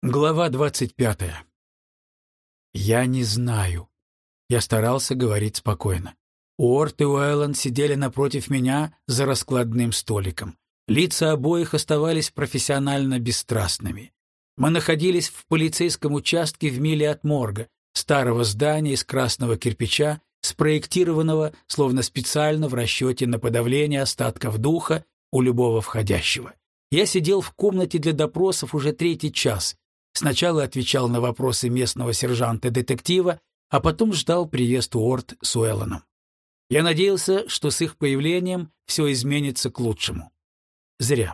Глава 25. Я не знаю. Я старался говорить спокойно. Уорт и Уэллен сидели напротив меня за раскладным столиком. Лица обоих оставались профессионально бесстрастными. Мы находились в полицейском участке в миле от морга, старого здания из красного кирпича, спроектированного словно специально в расчете на подавление остатков духа у любого входящего. Я сидел в комнате для допросов уже 3-й час. Сначала отвечал на вопросы местного сержанта-детектива, а потом ждал приезд Уорт с Уэлленом. Я надеялся, что с их появлением все изменится к лучшему. Зря.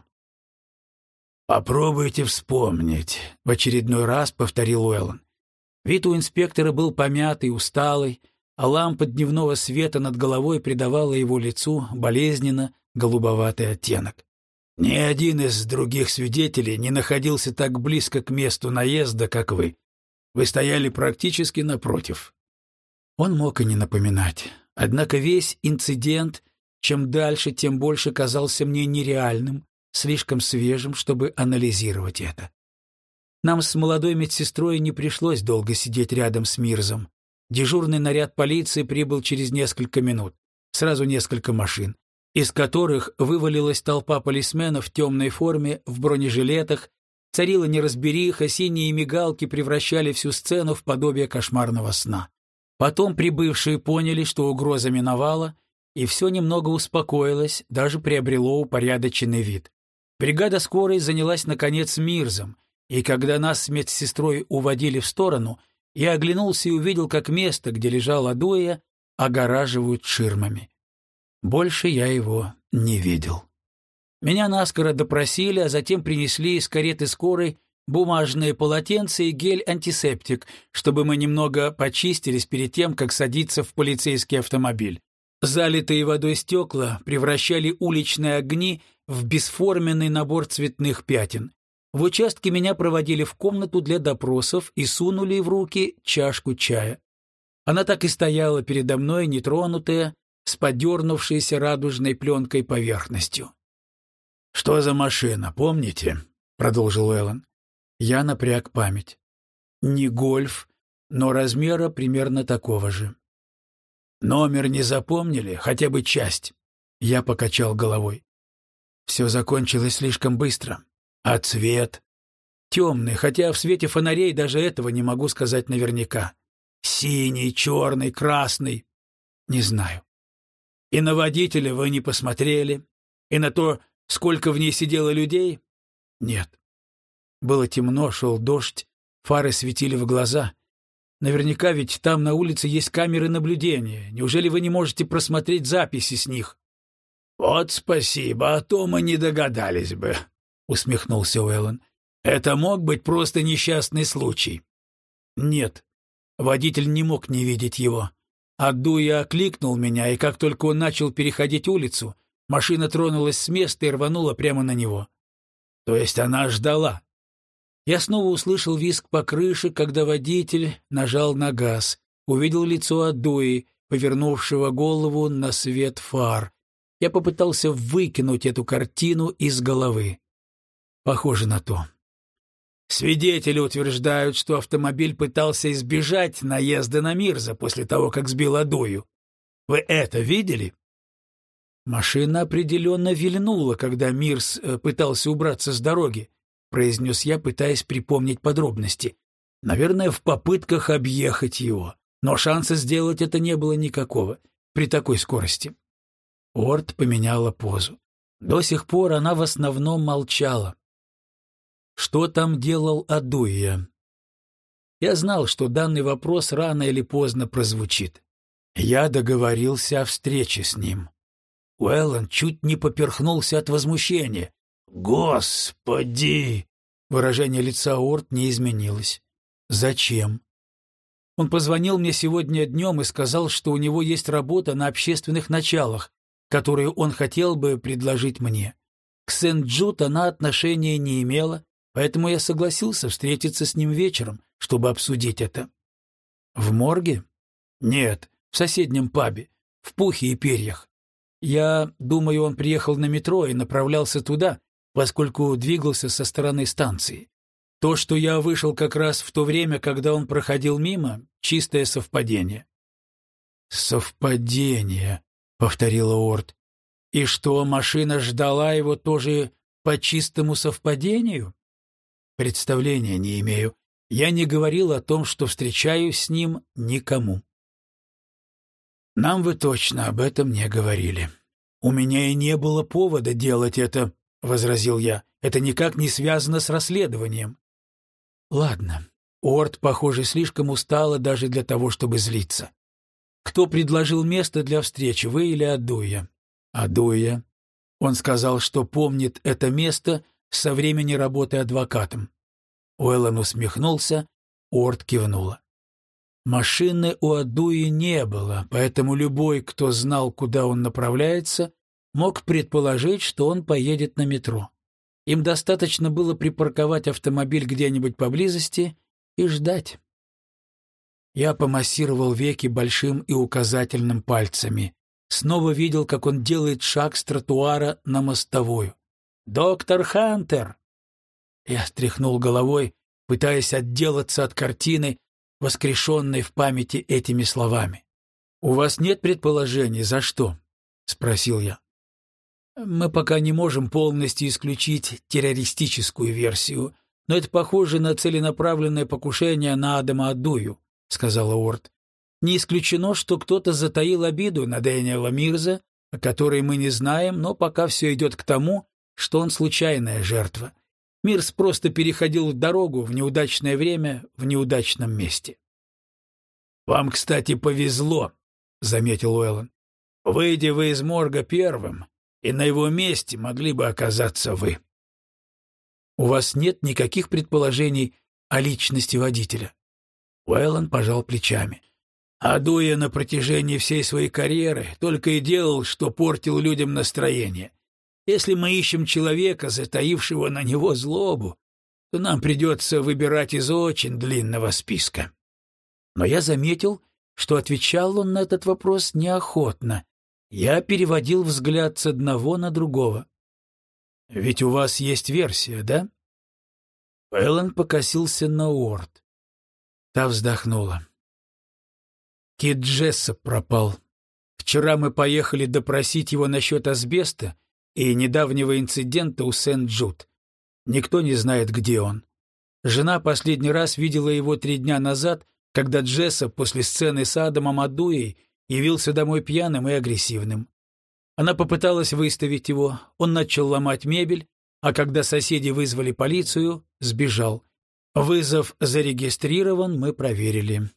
«Попробуйте вспомнить», — в очередной раз повторил Уэллен. Вид у инспектора был помятый, усталый, а лампа дневного света над головой придавала его лицу болезненно голубоватый оттенок. «Ни один из других свидетелей не находился так близко к месту наезда, как вы. Вы стояли практически напротив». Он мог и не напоминать. Однако весь инцидент, чем дальше, тем больше казался мне нереальным, слишком свежим, чтобы анализировать это. Нам с молодой медсестрой не пришлось долго сидеть рядом с Мирзом. Дежурный наряд полиции прибыл через несколько минут. Сразу несколько машин, из которых вывалилась толпа полисменов в темной форме, в бронежилетах, царила неразбериха, синие мигалки превращали всю сцену в подобие кошмарного сна. Потом прибывшие поняли, что угроза миновала, и все немного успокоилось, даже приобрело упорядоченный вид. Бригада скорой занялась, наконец, Мирзом, и когда нас с медсестрой уводили в сторону, я оглянулся и увидел, как место, где лежал Адуя, огораживают ширмами. Больше я его не видел. Меня наскоро допросили, а затем принесли из кареты скорой бумажные полотенца и гель-антисептик, чтобы мы немного почистились перед тем, как садиться в полицейский автомобиль. Залитые водой стекла превращали уличные огни в бесформенный набор цветных пятен. В участке меня проводили в комнату для допросов и сунули в руки чашку чая. Она так и стояла передо мной, нетронутая, с подернувшейся радужной пленкой поверхностью. «Что за машина, помните?» — продолжил Уэллен. Я напряг память. Не «Гольф», но размера примерно такого же. «Номер не запомнили? Хотя бы часть?» Я покачал головой. Все закончилось слишком быстро. А цвет? Темный, хотя в свете фонарей даже этого не могу сказать наверняка. Синий, черный, красный? Не знаю. И на водителя вы не посмотрели? И на то, сколько в ней сидело людей? Нет. Было темно, шел дождь, фары светили в глаза. Наверняка ведь там на улице есть камеры наблюдения. Неужели вы не можете просмотреть записи с них? «Вот спасибо, а то мы не догадались бы», — усмехнулся Уэллен. «Это мог быть просто несчастный случай». «Нет, водитель не мог не видеть его. Адуя окликнул меня, и как только он начал переходить улицу, машина тронулась с места и рванула прямо на него». «То есть она ждала?» Я снова услышал визг по крыше, когда водитель нажал на газ, увидел лицо Адуи, повернувшего голову на свет фар. Я попытался выкинуть эту картину из головы. Похоже на то. Свидетели утверждают, что автомобиль пытался избежать наезда на Мирза после того, как сбил Адую. Вы это видели? Машина определенно вильнула, когда Мирз пытался убраться с дороги, произнес я, пытаясь припомнить подробности. Наверное, в попытках объехать его. Но шанса сделать это не было никакого при такой скорости. Уорт поменяла позу. До сих пор она в основном молчала. Что там делал Адуя? Я знал, что данный вопрос рано или поздно прозвучит. Я договорился о встрече с ним. Уэллен чуть не поперхнулся от возмущения. «Господи!» Выражение лица Уорт не изменилось. «Зачем?» Он позвонил мне сегодня днем и сказал, что у него есть работа на общественных началах, которую он хотел бы предложить мне. К Сент-Джуд она отношения не имела, поэтому я согласился встретиться с ним вечером, чтобы обсудить это. В морге? Нет, в соседнем пабе, в Пухе и Перьях. Я думаю, он приехал на метро и направлялся туда, поскольку двигался со стороны станции. То, что я вышел как раз в то время, когда он проходил мимо, чистое совпадение». «Совпадение», — повторила Орт. «И что, машина ждала его тоже по чистому совпадению?» «Представления не имею. Я не говорил о том, что встречаюсь с ним никому». «Нам вы точно об этом не говорили». «У меня и не было повода делать это», — возразил я. «Это никак не связано с расследованием». «Ладно». Орт, похоже, слишком устала даже для того, чтобы злиться. «Кто предложил место для встречи, вы или Адуя?» «Адуя». Он сказал, что помнит это место со времени работы адвокатом. Уэллон усмехнулся, Орт кивнула. Машины у Адуи не было, поэтому любой, кто знал, куда он направляется, мог предположить, что он поедет на метро. Им достаточно было припарковать автомобиль где-нибудь поблизости и ждать. Я помассировал веки большим и указательным пальцами. Снова видел, как он делает шаг с тротуара на мостовую. «Доктор Хантер!» Я стряхнул головой, пытаясь отделаться от картины, воскрешенной в памяти этими словами. «У вас нет предположений, за что?» — спросил я. «Мы пока не можем полностью исключить террористическую версию, но это похоже на целенаправленное покушение на Адама Адую», — сказала Орт. «Не исключено, что кто-то затаил обиду на Дэниела Мирза, о которой мы не знаем, но пока все идет к тому, что он случайная жертва. Мирз просто переходил дорогу в неудачное время в неудачном месте». «Вам, кстати, повезло», — заметил Уэллон. «Выйдя вы из морга первым, и на его месте могли бы оказаться вы». «У вас нет никаких предположений о личности водителя?» Уэллон пожал плечами. «Адуя на протяжении всей своей карьеры только и делал, что портил людям настроение. Если мы ищем человека, затаившего на него злобу, то нам придется выбирать из очень длинного списка». Но я заметил, что отвечал он на этот вопрос неохотно. Я переводил взгляд с одного на другого. «Ведь у вас есть версия, да?» Эллен покосился на Уорд. Та вздохнула. «Кит Джессоп пропал. Вчера мы поехали допросить его насчет асбеста и недавнего инцидента у Сент-Джуд. Никто не знает, где он. Жена последний раз видела его 3 дня назад, когда Джессоп после сцены с Адамом Адуей явился домой пьяным и агрессивным. Она попыталась выставить его, он начал ломать мебель, а когда соседи вызвали полицию, сбежал. Вызов зарегистрирован, мы проверили».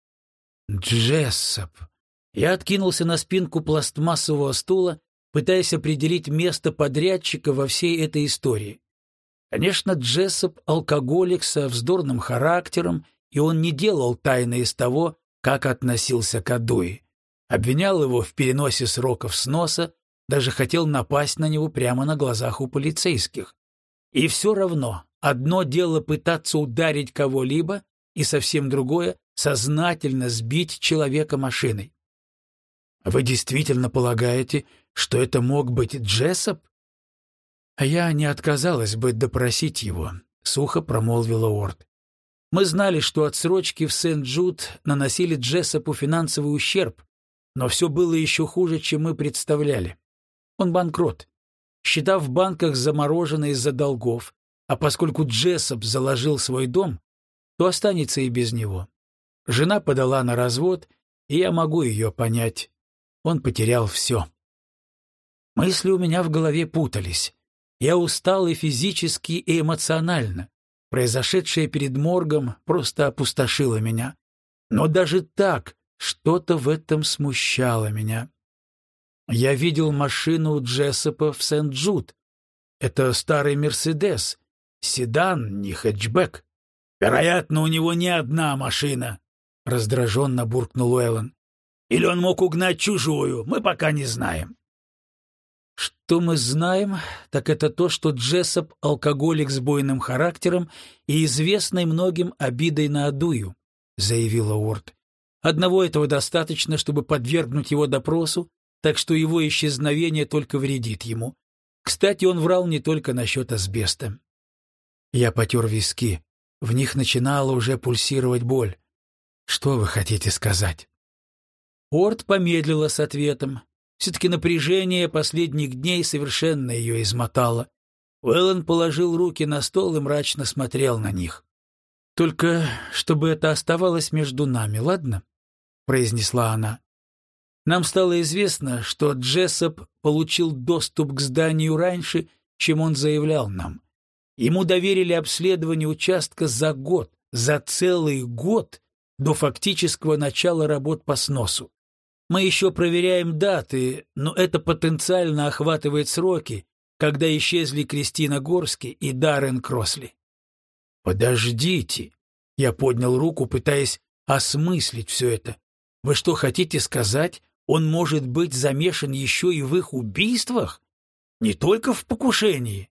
«Джессоп». Я откинулся на спинку пластмассового стула, пытаясь определить место подрядчика во всей этой истории. Конечно, Джессоп — алкоголик со вздорным характером, и он не делал тайны из того, как относился к Адуи. Обвинял его в переносе сроков сноса, даже хотел напасть на него прямо на глазах у полицейских. И все равно одно дело пытаться ударить кого-либо, и совсем другое — сознательно сбить человека машиной. Вы действительно полагаете, что это мог быть Джессоп? А я не отказалась бы допросить его, — сухо промолвила Орт. Мы знали, что отсрочки в Сент-Джуд наносили Джессопу финансовый ущерб, но все было еще хуже, чем мы представляли. Он банкрот. Счета в банках заморожены из-за долгов, а поскольку Джессоп заложил свой дом, то останется и без него. Жена подала на развод, и я могу ее понять. Он потерял все. Мысли у меня в голове путались. Я устал и физически, и эмоционально. Произошедшее перед моргом просто опустошило меня. Но даже так что-то в этом смущало меня. Я видел машину Джессопа в Сент-Джуд. Это старый «Мерседес», седан, не хэтчбэк. «Вероятно, у него не одна машина», — раздраженно буркнул Уэллон. «Или он мог угнать чужую, мы пока не знаем». Что мы знаем, так это то, что Джессоп — алкоголик с буйным характером и известной многим обидой на Адую, — заявила Уорд. Одного этого достаточно, чтобы подвергнуть его допросу, так что его исчезновение только вредит ему. Кстати, он врал не только насчет асбеста. Я потер виски. В них начинала уже пульсировать боль. Что вы хотите сказать? Уорд помедлила с ответом. Все-таки напряжение последних дней совершенно ее измотало. Уэллон положил руки на стол и мрачно смотрел на них. «Только чтобы это оставалось между нами, ладно?» — произнесла она. «Нам стало известно, что Джессоп получил доступ к зданию раньше, чем он заявлял нам. Ему доверили обследование участка за целый год до фактического начала работ по сносу. Мы еще проверяем даты, но это потенциально охватывает сроки, когда исчезли Кристина Горски и Даррен Кросли». «Подождите!» — я поднял руку, пытаясь осмыслить все это. «Вы что, хотите сказать, он может быть замешан еще и в их убийствах? Не только в покушении?»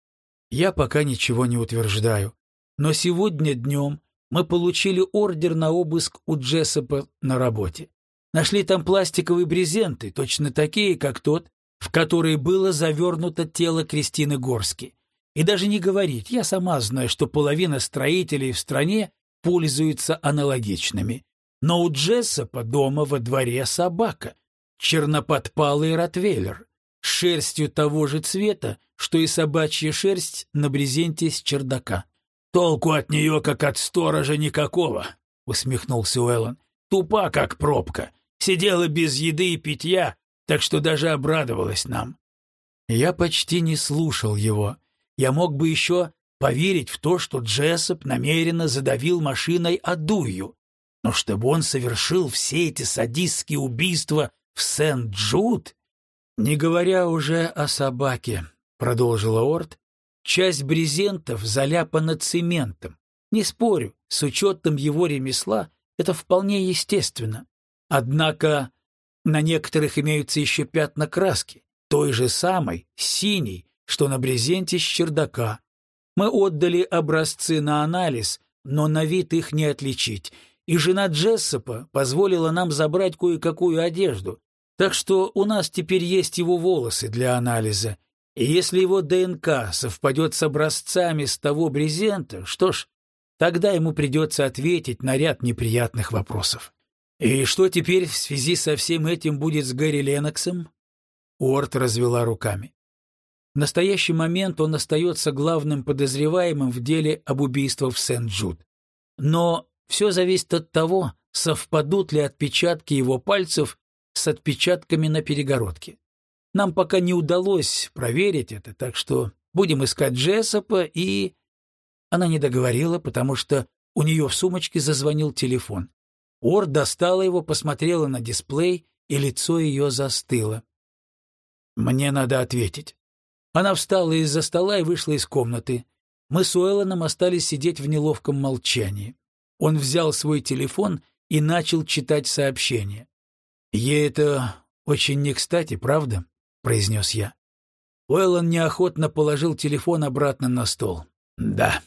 «Я пока ничего не утверждаю, но сегодня днем мы получили ордер на обыск у Джессопа на работе. Нашли там пластиковые брезенты, точно такие, как тот, в который было завернуто тело Кристины Горски. И даже не говорить, я сама знаю, что половина строителей в стране пользуются аналогичными. Но у Джессопа дома во дворе собака, черноподпалый ротвейлер, с шерстью того же цвета, что и собачья шерсть на брезенте с чердака. «Толку от нее, как от сторожа, никакого», — усмехнулся Уэллон. «Тупа, как пробка. Сидела без еды и питья, так что даже обрадовалась нам». Я почти не слушал его. Я мог бы еще поверить в то, что Джессоп намеренно задавил машиной Адую. Но чтобы он совершил все эти садистские убийства в Сент-Джуд, не говоря уже о собаке, — продолжила Орт, — часть брезентов заляпана цементом. Не спорю, с учетом его ремесла это вполне естественно. Однако на некоторых имеются еще пятна краски, той же самой, синей, что на брезенте с чердака. Мы отдали образцы на анализ, но на вид их не отличить, и жена Джессопа позволила нам забрать кое-какую одежду, так что у нас теперь есть его волосы для анализа, и если его ДНК совпадет с образцами с того брезента, что ж, тогда ему придется ответить на ряд неприятных вопросов. И что теперь в связи со всем этим будет с Гэри Ленноксом? Уорд развела руками. В настоящий момент он остается главным подозреваемым в деле об убийстве в Сент-Джуд. Но все зависит от того, совпадут ли отпечатки его пальцев с отпечатками на перегородке. Нам пока не удалось проверить это, так что будем искать Джессопа и...» Она не договорила, потому что у нее в сумочке зазвонил телефон. Уорд достала его, посмотрела на дисплей, и лицо ее застыло. «Мне надо ответить». Она встала из-за стола и вышла из комнаты. Мы с Уэллоном остались сидеть в неловком молчании. Он взял свой телефон и начал читать сообщение. «Ей это очень не кстати, правда?» — произнес я. Уэллон неохотно положил телефон обратно на стол. «Да.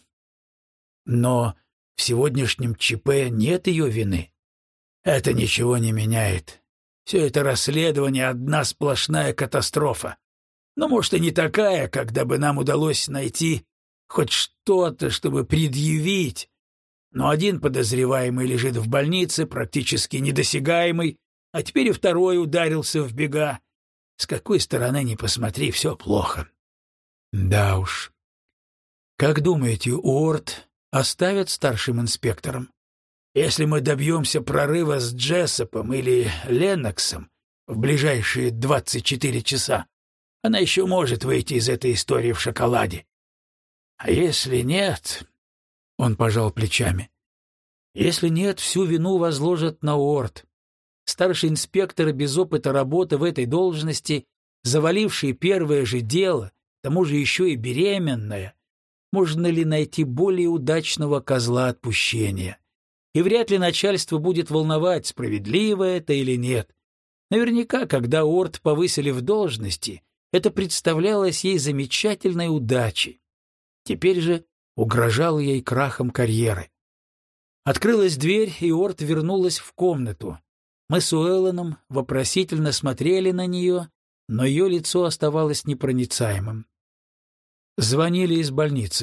Но в сегодняшнем ЧП нет ее вины. Это ничего не меняет. Все это расследование — одна сплошная катастрофа. Но, может, и не такая, когда бы нам удалось найти хоть что-то, чтобы предъявить. Но один подозреваемый лежит в больнице, практически недосягаемый, а теперь и второй ударился в бега. С какой стороны ни посмотри, все плохо». «Да уж. Как думаете, Уорд оставят старшим инспектором? Если мы добьемся прорыва с Джессопом или Ленноксом в ближайшие 24 часа, она еще может выйти из этой истории в шоколаде. А если нет...» Он пожал плечами. «Если нет, всю вину возложат на Уорд. Старший инспектор без опыта работы в этой должности, заваливший первое же дело, к тому же еще и беременная. Можно ли найти более удачного козла отпущения? И вряд ли начальство будет волновать, справедливо это или нет. Наверняка, когда Уорд повысили в должности, это представлялось ей замечательной удачей. Теперь же угрожало ей крахом карьеры. Открылась дверь, и Уорд вернулась в комнату. Мы с Уэллоном вопросительно смотрели на нее, но ее лицо оставалось непроницаемым. «Звонили из больницы», —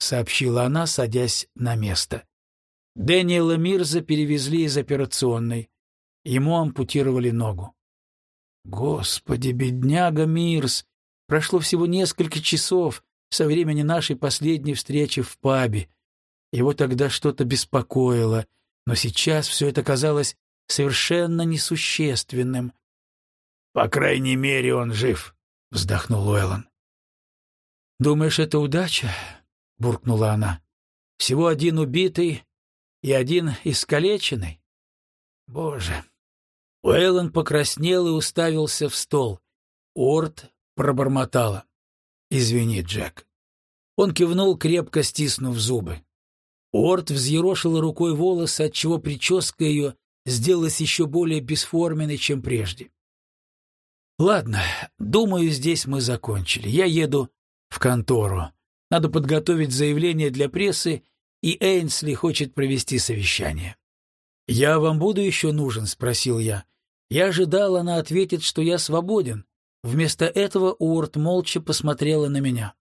сообщила она, садясь на место. Дэниела Мирза перевезли из операционной. Ему ампутировали ногу. Господи, бедняга Мирз! Прошло всего несколько часов со времени нашей последней встречи в пабе. Его тогда что-то беспокоило, но сейчас все это казалось совершенно несущественным. «По крайней мере, он жив», — вздохнул Уэллон. «Думаешь, это удача?» — буркнула она. «Всего один убитый и один искалеченный? Боже!» Уэллон покраснел и уставился в стол. Уорд пробормотала. «Извини, Джек». Он кивнул, крепко стиснув зубы. Уорд взъерошила рукой волосы, отчего прическа ее сделалась еще более бесформенной, чем прежде. «Ладно, думаю, здесь мы закончили. Я еду в контору. Надо подготовить заявление для прессы, и Эйнсли хочет провести совещание». «Я вам буду еще нужен?» — спросил я. Я ожидал, она ответит, что я свободен. Вместо этого Уорд молча посмотрела на меня.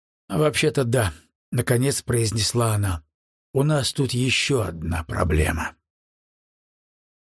«Вообще-то да», — наконец произнесла она. «У нас тут еще одна проблема».